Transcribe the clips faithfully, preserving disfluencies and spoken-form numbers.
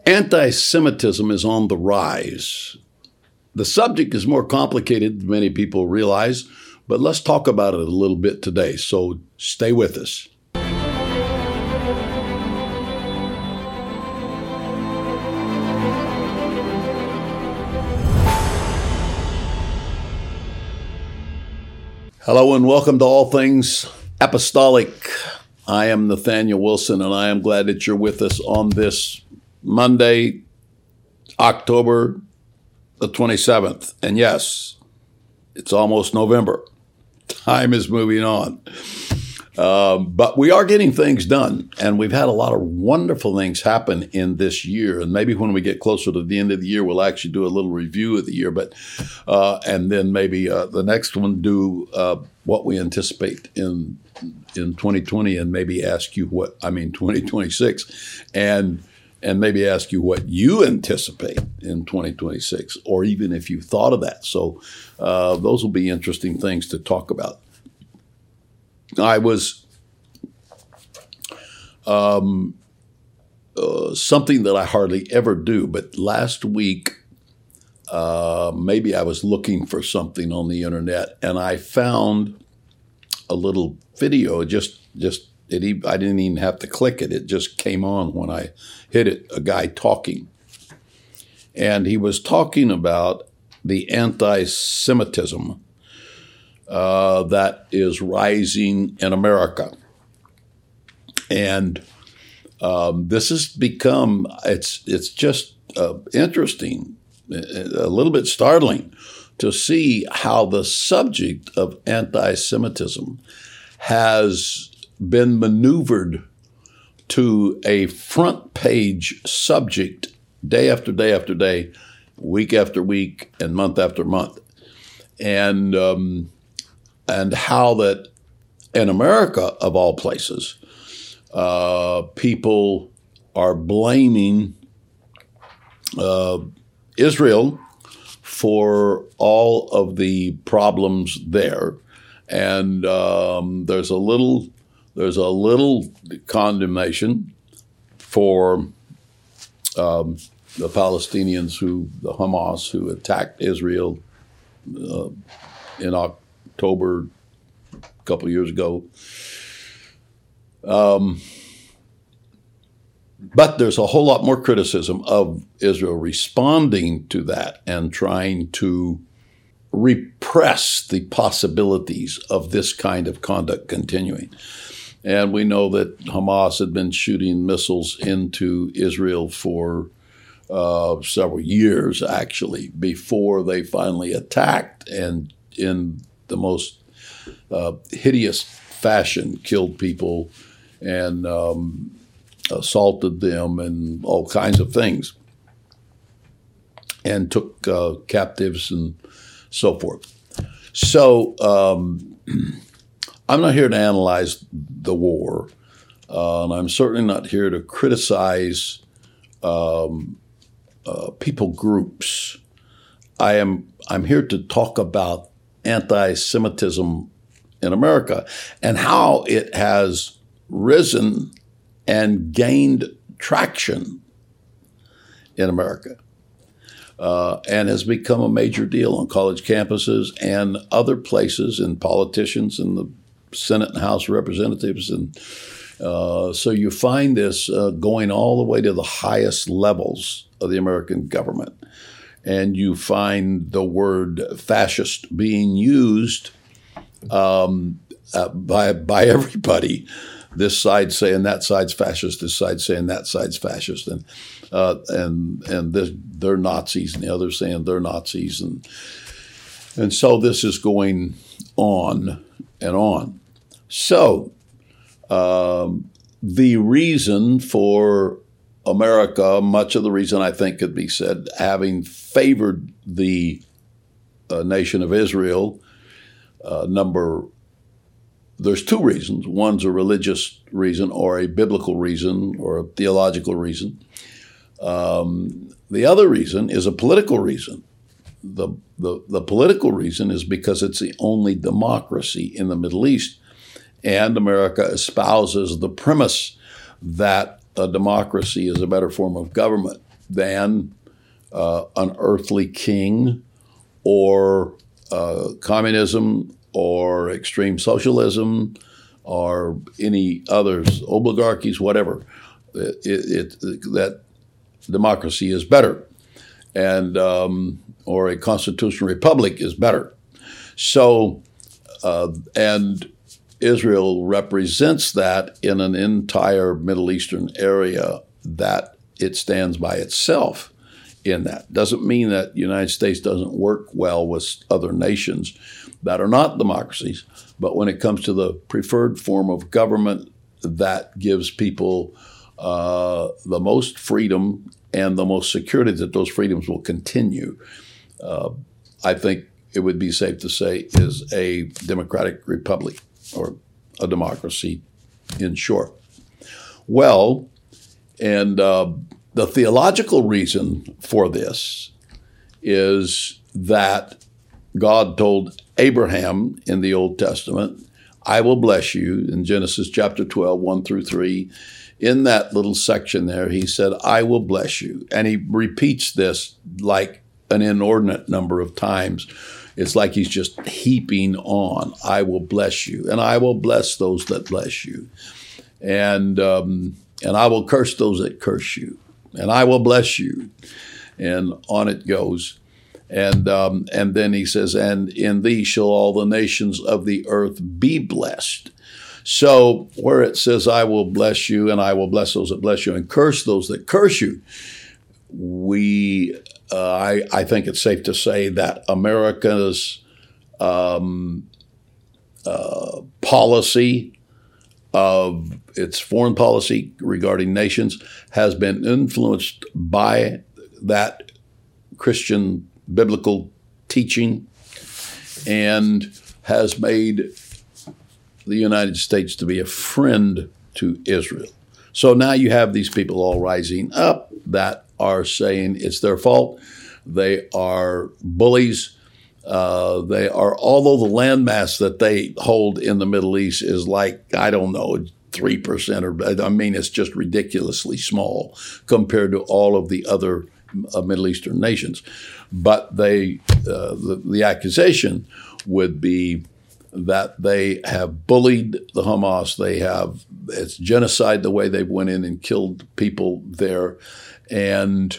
Anti-Semitism is on the rise. The subject is more complicated than many people realize, but let's talk about it a little bit today, so stay with us. Hello and welcome to All Things Apostolic. I am Nathaniel Wilson, and I am glad that you're with us on this Monday, October the twenty-seventh. And yes, it's almost November. Time is moving on. Um, but we are getting things done, and we've had a lot of wonderful things happen in this year. And maybe when we get closer to the end of the year, we'll actually do a little review of the year. But uh, and then maybe uh, the next one do uh, what we anticipate in in twenty twenty, and maybe ask you what I mean twenty twenty-six, and and maybe ask you what you anticipate in twenty twenty-six, or even if you thought of that. So uh, those will be interesting things to talk about. I was um, uh, something that I hardly ever do, but last week, uh, maybe I was looking for something on the internet, and I found a little video. Just, just it, I didn't even have to click it; it just came on when I hit it. A guy talking, and he was talking about the anti-Semitism Uh, that is rising in America. And um, this has become, it's it's just uh, interesting, a little bit startling to see how the subject of anti-Semitism has been maneuvered to a front page subject day after day after day, week after week, and month after month. And um, And how that in America, of all places, uh, people are blaming uh, Israel for all of the problems there, and um, there's a little there's a little condemnation for um, the Palestinians who the Hamas who attacked Israel uh, in October. October, a couple of years ago. Um, but there's a whole lot more criticism of Israel responding to that and trying to repress the possibilities of this kind of conduct continuing. And we know that Hamas had been shooting missiles into Israel for uh, several years, actually, before they finally attacked and in the most uh, hideous fashion, killed people and um, assaulted them and all kinds of things, and took uh, captives and so forth. So um, I'm not here to analyze the war, uh, and I'm certainly not here to criticize um, uh, people groups. I am I'm here to talk about anti-Semitism in America and how it has risen and gained traction in America uh, and has become a major deal on college campuses and other places, and politicians in the Senate and House of Representatives. And uh, so you find this uh, going all the way to the highest levels of the American government. And you find the word fascist being used um, uh, by by everybody. This side saying that side's fascist, this side saying that side's fascist, and uh, and and this, they're Nazis, and the others saying they're Nazis, and and so this is going on and on. So um, the reason for America, much of the reason I think could be said, having favored the uh, nation of Israel, uh, number, there's two reasons. One's a religious reason or a biblical reason or a theological reason. Um, the other reason is a political reason. The, the, the political reason is because it's the only democracy in the Middle East, and America espouses the premise that a democracy is a better form of government than uh, an earthly king or uh, communism or extreme socialism or any others, oligarchies, whatever. It, it, it, that democracy is better, and um, or a constitutional republic is better. So, uh, and Israel represents that in an entire Middle Eastern area that it stands by itself in that. Doesn't mean that the United States doesn't work well with other nations that are not democracies, but when it comes to the preferred form of government that gives people uh, the most freedom and the most security that those freedoms will continue, uh, I think it would be safe to say is a democratic republic or a democracy in short. Well, and uh, the theological reason for this is that God told Abraham in the Old Testament, I will bless you, in Genesis chapter twelve, one through three. In that little section there, he said, I will bless you. And he repeats this like an inordinate number of times. It's like he's just heaping on, I will bless you, and I will bless those that bless you. And um, and I will curse those that curse you, and I will bless you. And on it goes. And um, and then he says, and in thee shall all the nations of the earth be blessed. So where it says, I will bless you, and I will bless those that bless you, and curse those that curse you, we, uh, I, I think it's safe to say that America's um, uh, policy of its foreign policy regarding nations has been influenced by that Christian biblical teaching and has made the United States to be a friend to Israel. So now you have these people all rising up that are saying it's their fault. They are bullies. Uh, they are, although the landmass that they hold in the Middle East is like, I don't know, three percent or, I mean, it's just ridiculously small compared to all of the other uh, Middle Eastern nations. But they, uh, the, the accusation would be that they have bullied the Hamas. They have, it's genocide the way they went in and killed people there. And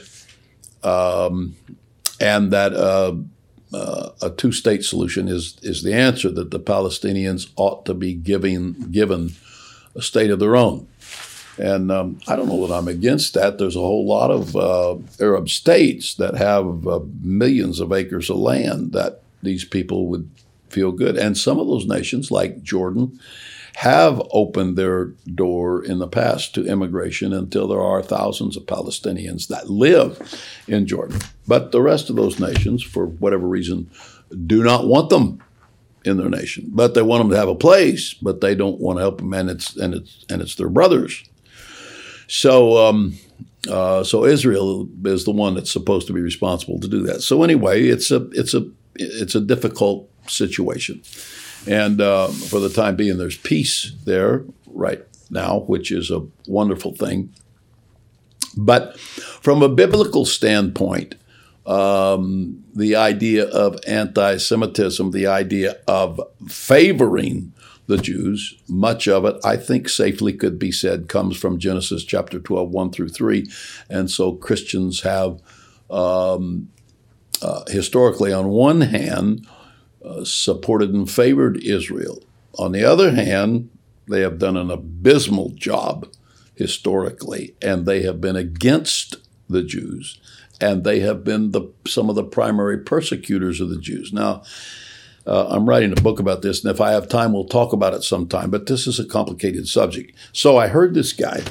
um, and that uh, uh, a two-state solution is is the answer, that the Palestinians ought to be giving, given a state of their own. And um, I don't know that I'm against that. There's a whole lot of uh, Arab states that have uh, millions of acres of land that these people would feel good. And some of those nations, like Jordan, have opened their door in the past to immigration until there are thousands of Palestinians that live in Jordan. But the rest of those nations, for whatever reason, do not want them in their nation. But they want them to have a place, but they don't want to help them, and it's and it's and it's their brothers. So, um, uh, so Israel is the one that's supposed to be responsible to do that. So anyway, it's a it's a it's a difficult situation, and uh, for the time being, there's peace there right now, which is a wonderful thing. But from a biblical standpoint, um, the idea of anti-Semitism, the idea of favoring the Jews, much of it, I think safely could be said, comes from Genesis chapter twelve, one through three. And so Christians have um, uh, historically, on one hand, uh, supported and favored Israel. On the other hand, they have done an abysmal job historically, and they have been against the Jews, and they have been the, some of the primary persecutors of the Jews. Now, Uh, I'm writing a book about this, and if I have time, we'll talk about it sometime. But this is a complicated subject. So I heard this guy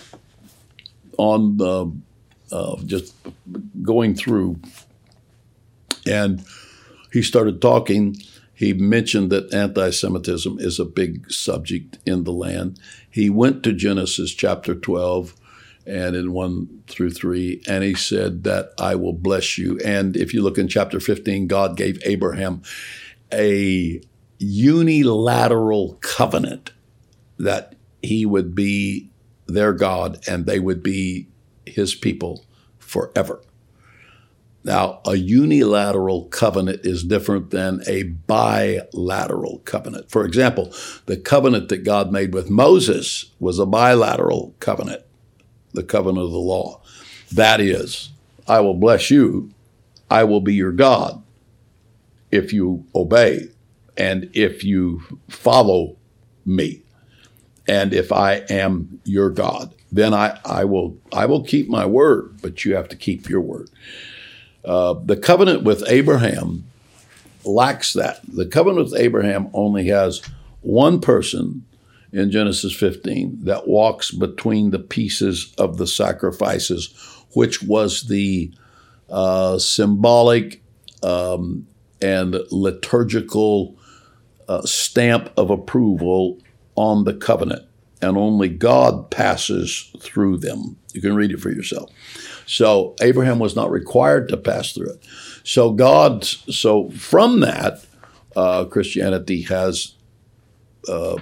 on uh, uh, just going through, and he started talking. He mentioned that anti-Semitism is a big subject in the land. He went to Genesis chapter twelve and in one through three, and he said that I will bless you. And if you look in chapter fifteen, God gave Abraham a unilateral covenant that he would be their God and they would be his people forever. Now, a unilateral covenant is different than a bilateral covenant. For example, the covenant that God made with Moses was a bilateral covenant, the covenant of the law. That is, I will bless you, I will be your God if you obey and if you follow me. And if I am your God, then I, I will I will keep my word, but you have to keep your word. Uh, the covenant with Abraham lacks that. The covenant with Abraham only has one person in Genesis fifteen that walks between the pieces of the sacrifices, which was the uh, symbolic um, and liturgical uh, stamp of approval on the covenant. And only God passes through them. You can read it for yourself. So Abraham was not required to pass through it. So God, so from that, uh, Christianity has uh,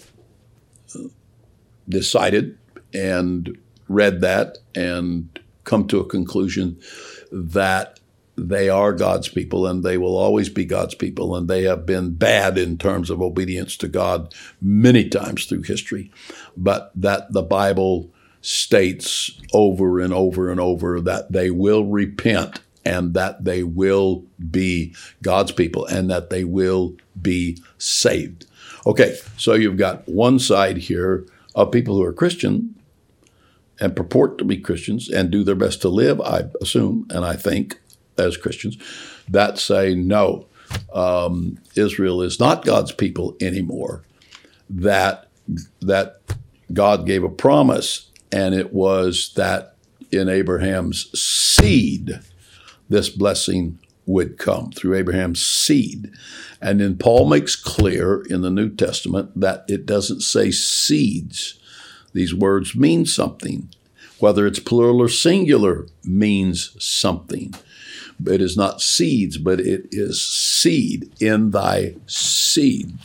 decided and read that and come to a conclusion that they are God's people and they will always be God's people, and they have been bad in terms of obedience to God many times through history, but that the Bible states over and over and over that they will repent and that they will be God's people and that they will be saved. Okay, so you've got one side here of people who are Christian and purport to be Christians and do their best to live, I assume, and I think, as Christians, that say, no, um, Israel is not God's people anymore, that, that God gave a promise, and it was that in Abraham's seed, this blessing would come through Abraham's seed. And then Paul makes clear in the New Testament that it doesn't say seeds. These words mean something. Whether it's plural or singular means something. It is not seeds, but it is seed, in thy seed.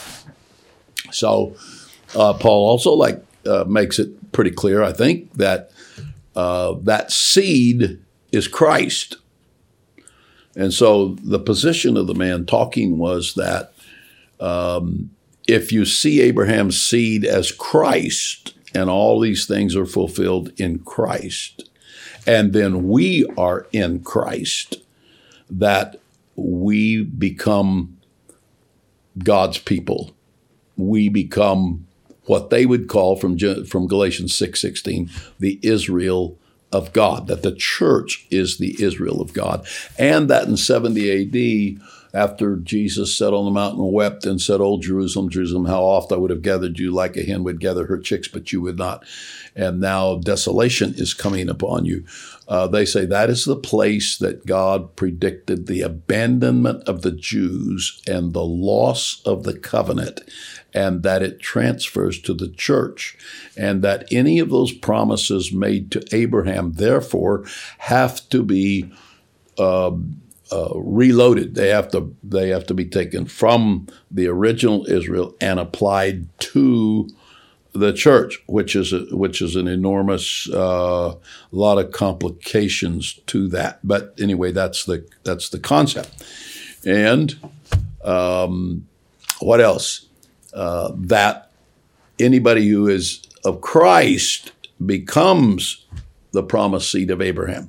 So uh, Paul also like uh, makes it pretty clear, I think, that uh, that seed is Christ. And so the position of the man talking was that um, if you see Abraham's seed as Christ, and all these things are fulfilled in Christ, and then we are in Christ, that we become God's people. We become what they would call from, from Galatians six sixteen, the Israel of God, that the church is the Israel of God. And that in seventy A D, after Jesus sat on the mountain and wept and said, "O Jerusalem, Jerusalem, how oft I would have gathered you like a hen would gather her chicks, but you would not. And now desolation is coming upon you." Uh, they say that is the place that God predicted the abandonment of the Jews and the loss of the covenant, and that it transfers to the church, and that any of those promises made to Abraham, therefore, have to be uh, uh, reloaded. They have to they have to be taken from the original Israel and applied to the church, which is a, which is an enormous uh, lot of complications to that. But anyway, that's the that's the concept. And um, what else? Uh, that anybody who is of Christ becomes the promised seed of Abraham,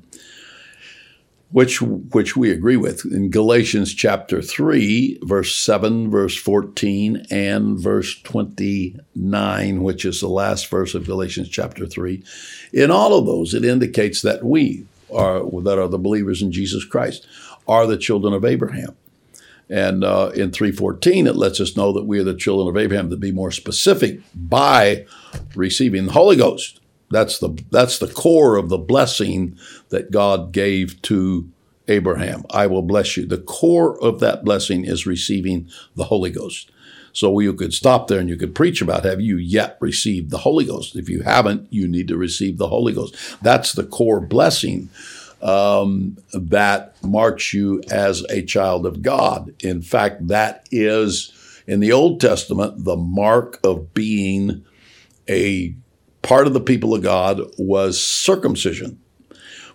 which which we agree with in Galatians chapter three, verse seven, verse fourteen, and verse twenty-nine, which is the last verse of Galatians chapter three. In all of those, it indicates that we are that are the believers in Jesus Christ are the children of Abraham. And uh, in three fourteen, it lets us know that we are the children of Abraham, to be more specific, by receiving the Holy Ghost. That's the that's the core of the blessing that God gave to Abraham. I will bless you. The core of that blessing is receiving the Holy Ghost. So you could stop there and you could preach about, have you yet received the Holy Ghost? If you haven't, you need to receive the Holy Ghost. That's the core blessing um, that marks you as a child of God. In fact, that is, in the Old Testament, the mark of being a part of the people of God was circumcision.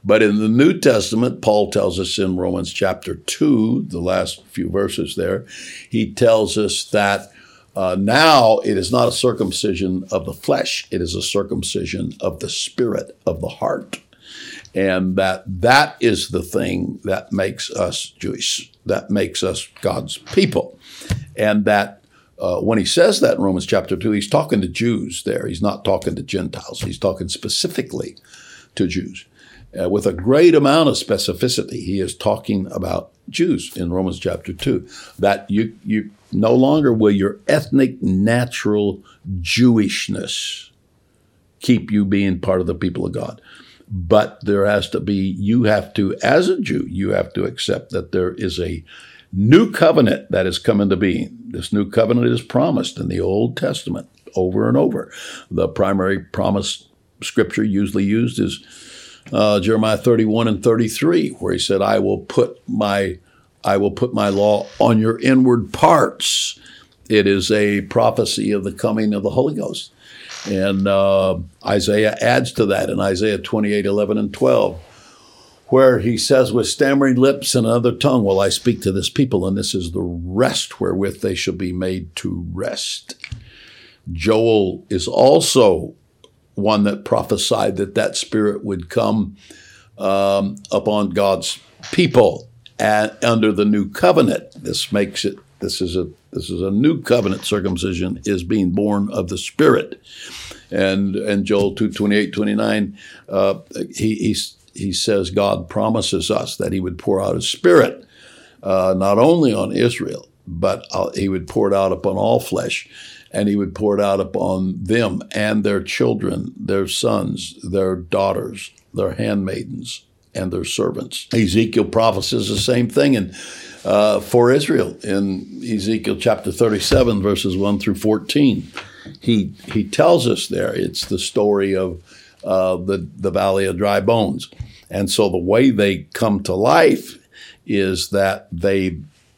But in the New Testament, Paul tells us in Romans chapter two, the last few verses there, he tells us that uh, now it is not a circumcision of the flesh, it is a circumcision of the spirit, of the heart. And that that is the thing that makes us Jewish, that makes us God's people. And that uh, when he says that in Romans chapter two, he's talking to Jews there. He's not talking to Gentiles. He's talking specifically to Jews. Uh, with a great amount of specificity, he is talking about Jews in Romans chapter two, that you, you no longer will your ethnic, natural Jewishness keep you being part of the people of God. But there has to be, you have to, as a Jew, you have to accept that there is a new covenant that is coming to being. This new covenant is promised in the Old Testament over and over. The primary promise scripture usually used is uh, Jeremiah thirty-one and thirty-three, where he said, I will put my, I will put my law on your inward parts. It is a prophecy of the coming of the Holy Ghost. And uh, Isaiah adds to that in Isaiah twenty-eight, eleven, and twelve, where he says, with stammering lips and another tongue will I speak to this people, and this is the rest wherewith they shall be made to rest. Joel is also one that prophesied that that spirit would come um, upon God's people and under the new covenant. This makes it, this is a This is a new covenant. Circumcision is being born of the Spirit. And and Joel two, twenty-eight, twenty-nine, uh, he, he, he says God promises us that he would pour out his Spirit, uh, not only on Israel, but uh, he would pour it out upon all flesh, and he would pour it out upon them and their children, their sons, their daughters, their handmaidens, and their servants. Ezekiel prophesies the same thing in Uh, for Israel in Ezekiel chapter thirty-seven, verses one through fourteen. He he tells us there, it's the story of uh, the, the valley of dry bones. And so the way they come to life is that they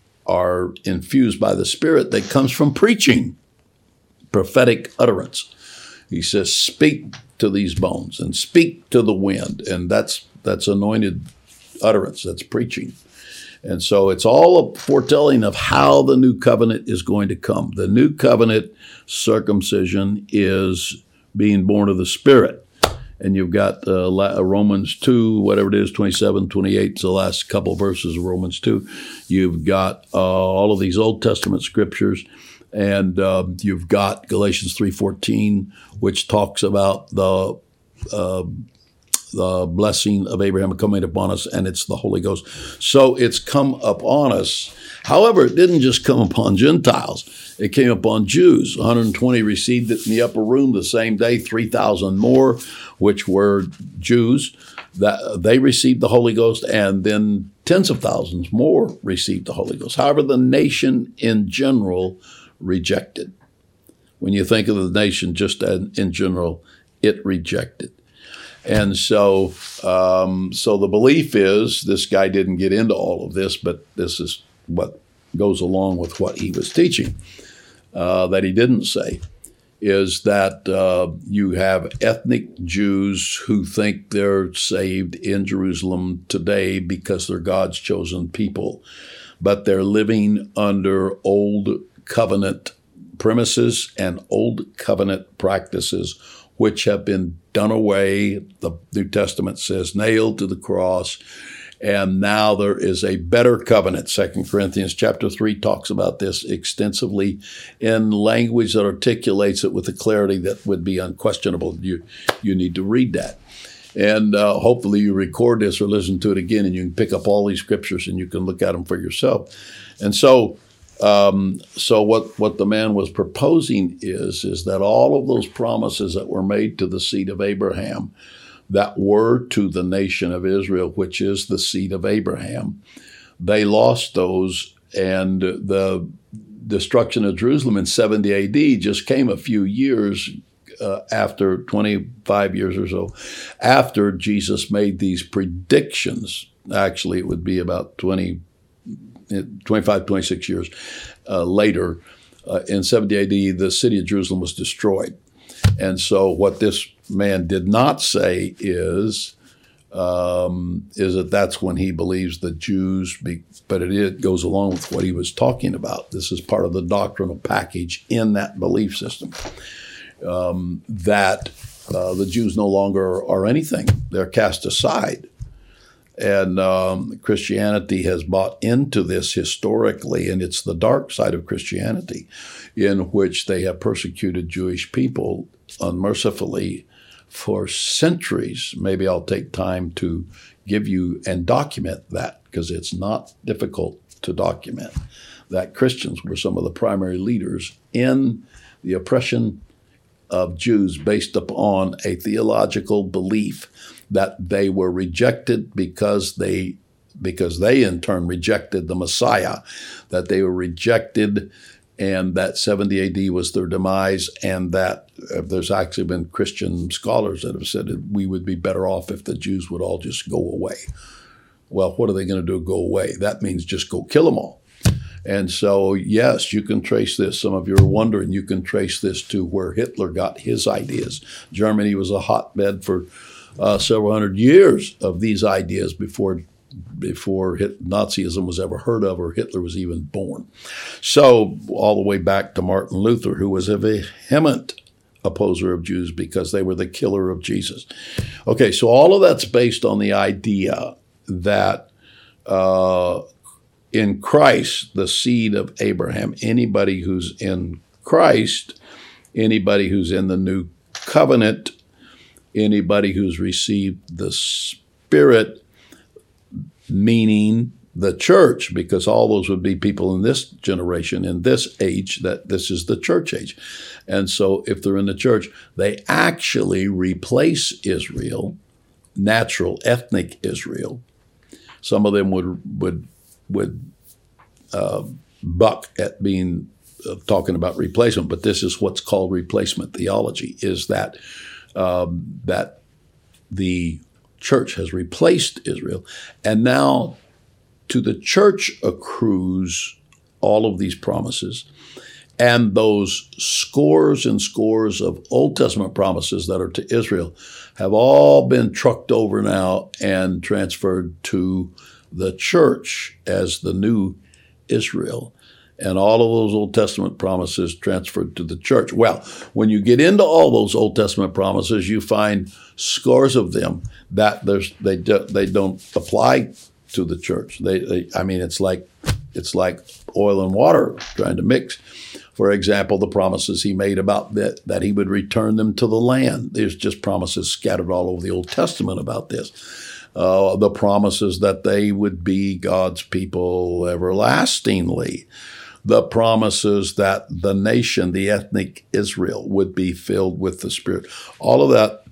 are infused by the Spirit that comes from preaching, prophetic utterance. He says, speak to these bones and speak to the wind. And that's that's anointed utterance, that's preaching. And so it's all a foretelling of how the new covenant is going to come. The new covenant circumcision is being born of the Spirit. And you've got uh, Romans two, whatever it is, twenty-seven, twenty-eight, is the last couple of verses of Romans two. You've got uh, all of these Old Testament scriptures. And uh, you've got Galatians three fourteen, which talks about the uh, the blessing of Abraham coming upon us, and it's the Holy Ghost. So it's come upon us. However, it didn't just come upon Gentiles. It came upon Jews. one hundred twenty received it in the upper room the same day, three thousand more, which were Jews, that they received the Holy Ghost, and then tens of thousands more received the Holy Ghost. However, the nation in general rejected. When you think of the nation just in general, it rejected. And so um, so the belief is, this guy didn't get into all of this, but this is what goes along with what he was teaching, uh, that he didn't say, is that uh, you have ethnic Jews who think they're saved in Jerusalem today because they're God's chosen people, but they're living under old covenant premises and old covenant practices, which have been done away. The New Testament says nailed to the cross. And now there is a better covenant. Second Corinthians chapter three talks about this extensively in language that articulates it with a clarity that would be unquestionable. You, you need to read that. And uh, hopefully you record this or listen to it again, and you can pick up all these scriptures and you can look at them for yourself. And so Um, so what, what the man was proposing is, is that all of those promises that were made to the seed of Abraham, that were to the nation of Israel, which is the seed of Abraham, they lost those, and the destruction of Jerusalem in seventy A D just came a few years uh, after, twenty-five years or so, after Jesus made these predictions. Actually, it would be about twenty twenty-five, twenty-six years uh, later, uh, in seventy A D, the city of Jerusalem was destroyed. And so what this man did not say is um, is that that's when he believes the Jews, be, but it, it goes along with what he was talking about. This is part of the doctrinal package in that belief system, um, that uh, the Jews no longer are anything. They're cast aside. And um, Christianity has bought into this historically, and it's the dark side of Christianity, in which they have persecuted Jewish people unmercifully for centuries. Maybe I'll take time to give you and document that, because it's not difficult to document that Christians were some of the primary leaders in the oppression of Jews based upon a theological belief that they were rejected because they because they in turn rejected the Messiah, that they were rejected, and that seventy A D was their demise, and that uh, there's actually been Christian scholars that have said that we would be better off if the Jews would all just go away. Well, what are they going to do, go away? That means just go kill them all. And so, yes, you can trace this. Some of you are wondering, you can trace this to where Hitler got his ideas. Germany was a hotbed for uh, several hundred years of these ideas before before Nazism was ever heard of or Hitler was even born. So all the way back to Martin Luther, who was a vehement opposer of Jews because they were the killer of Jesus. Okay, so all of that's based on the idea that uh, in Christ, the seed of Abraham, anybody who's in Christ, anybody who's in the new covenant, anybody who's received the Spirit, meaning the church, because all those would be people in this generation, in this age, that this is the church age. And so if they're in the church, they actually replace Israel, natural ethnic Israel. Some of them would would would uh, buck at being uh, talking about replacement, but this is what's called replacement theology, is that um, that the church has replaced Israel, and now to the church accrues all of these promises, and those scores and scores of Old Testament promises that are to Israel have all been trucked over now and transferred to the church as the new Israel. And all of those Old Testament promises transferred to the church. Well, when you get into all those Old Testament promises, you find scores of them that there's they do, they don't apply to the church. They, they I mean, it's like it's like oil and water trying to mix. For example, the promises he made about that that he would return them to the land. There's just promises scattered all over the Old Testament about this. Uh, the promises that they would be God's people everlastingly. The promises that the nation, the ethnic Israel, would be filled with the Spirit. All of that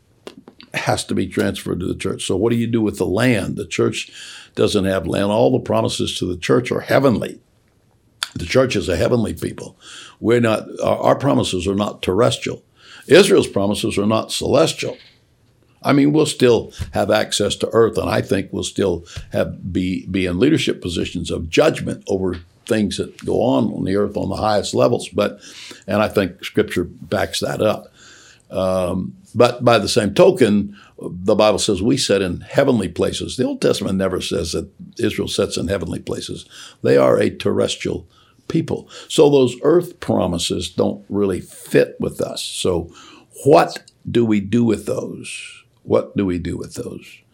has to be transferred to the church. So what do you do with the land? The church doesn't have land. All the promises to the church are heavenly. The church is a heavenly people. We're not. Our, our promises are not terrestrial. Israel's promises are not celestial. I mean, we'll still have access to earth, and I think we'll still have be be in leadership positions of judgment over things that go on on the earth on the highest levels. But, and I think Scripture backs that up. Um, but by the same token, the Bible says we sit in heavenly places. The Old Testament never says that Israel sits in heavenly places. They are a terrestrial people. So those earth promises don't really fit with us. So what do we do with those? What do we do with those?